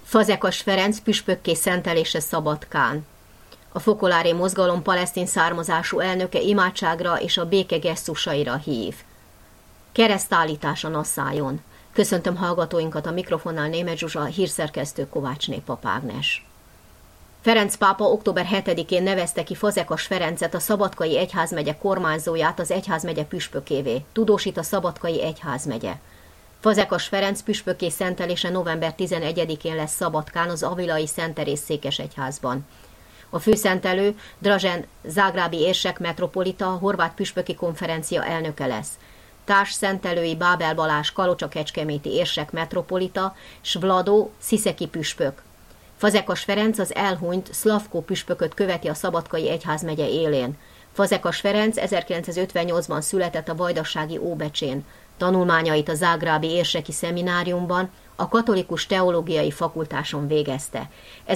Fazekas Ferenc püspökké szentelése Szabadkán. A fokolári mozgalom palesztin származású elnöke imádságra és a béke gesztusaira hív. Keresztállítás a Nasszájon. Köszöntöm hallgatóinkat, a mikrofonnál Németh Zsuzsa, hírszerkesztő Kovácsné Pap Ágnes. Ferenc pápa október 7-én nevezte ki Fazekas Ferencet, a Szabadkai Egyházmegye kormányzóját az egyházmegye püspökévé, tudósít a Szabadkai Egyházmegye. Fazekas Ferenc püspökké szentelése november 11-én lesz Szabadkán, az avilai Szent Teréz székesegyházban. A főszentelő Dražen zágrábi érsek metropolita, a horvát püspöki konferencia elnöke lesz. Társszentelői Bábel Balázs kalocsa-kecskeméti érsek metropolita, s Vlado sziszeki püspök. Fazekas Ferenc az elhunyt Szlavkó püspököt követi a Szabadkai Egyházmegye élén. Fazekas Ferenc 1958-ban született a vajdasági Óbecsén. Tanulmányait a zágrábi érseki szemináriumban, a katolikus teológiai fakultáson végezte.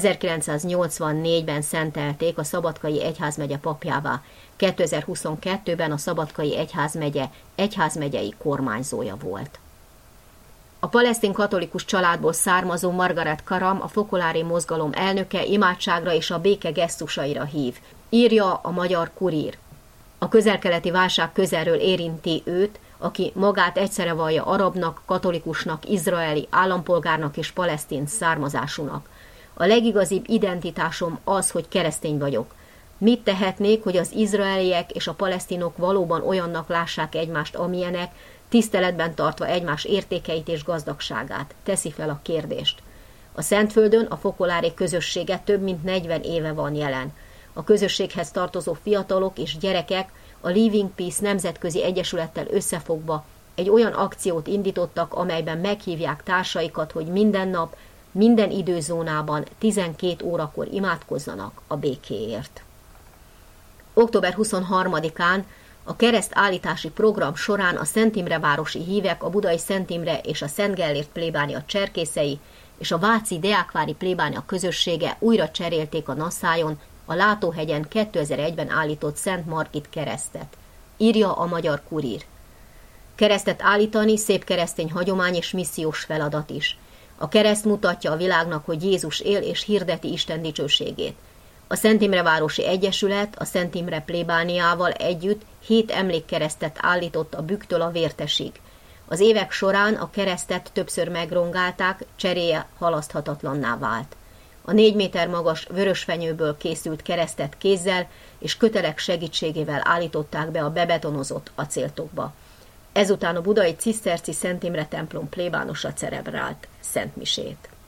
1984-ben szentelték a Szabadkai Egyházmegye papjává. 2022-ben a Szabadkai Egyházmegye egyházmegyei kormányzója volt. A palesztin katolikus családból származó Margaret Karam, a fokolári mozgalom elnöke, imádságra és a béke gesztusaira hív, írja a Magyar Kurír. A közel-keleti válság közelről érinti őt, aki magát egyszerre vallja arabnak, katolikusnak, izraeli állampolgárnak és palesztin származásúnak. A legigazibb identitásom az, hogy keresztény vagyok. Mit tehetnék, hogy az izraeliek és a palesztinok valóban olyannak lássák egymást, amilyenek, tiszteletben tartva egymás értékeit és gazdagságát? Teszi fel a kérdést. A Szentföldön a fokolári közössége több mint 40 éve van jelen. A közösséghez tartozó fiatalok és gyerekek a Living Peace nemzetközi egyesülettel összefogva egy olyan akciót indítottak, amelyben meghívják társaikat, hogy minden nap, minden időzónában 12 órakor imádkozzanak a békéért. Október 23-án a keresztállítási program során a Szent Imre városi hívek, a budai Szent Imre és a Szent Gellért plébánia cserkészei és a váci Deákvári plébánia közössége újra cserélték a Nasszájon a Látóhegyen 2001-ben állított Szent Margit keresztet, írja a Magyar Kurír. Keresztet állítani szép keresztény hagyomány és missziós feladat is. A kereszt mutatja a világnak, hogy Jézus él és hirdeti Isten dicsőségét. A Szent Imre városi egyesület a Szent Imre plébániával együtt 7 emlékkeresztet állított a Büktől a Vértesig. Az évek során a keresztet többször megrongálták, cseréje halaszthatatlanná vált. A 4 méter magas vörösfenyőből készült keresztet kézzel és kötelek segítségével állították be a bebetonozott acéltokba. Ezután a budai ciszterci Szent Imre templom plébánosa celebrált szentmisét.